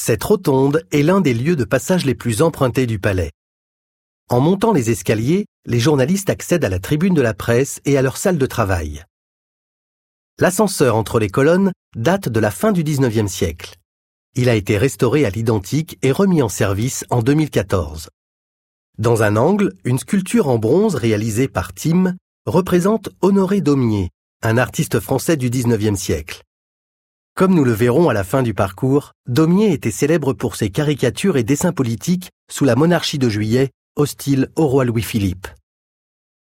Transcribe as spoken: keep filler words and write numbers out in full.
Cette rotonde est l'un des lieux de passage les plus empruntés du palais. En montant les escaliers, les journalistes accèdent à la tribune de la presse et à leur salle de travail. L'ascenseur entre les colonnes date de la fin du dix-neuvième siècle. Il a été restauré à l'identique et remis en service en deux mille quatorze. Dans un angle, une sculpture en bronze réalisée par Tim représente Honoré Daumier, un artiste français du dix-neuvième siècle. Comme nous le verrons à la fin du parcours, Daumier était célèbre pour ses caricatures et dessins politiques sous la monarchie de Juillet, hostile au roi Louis-Philippe.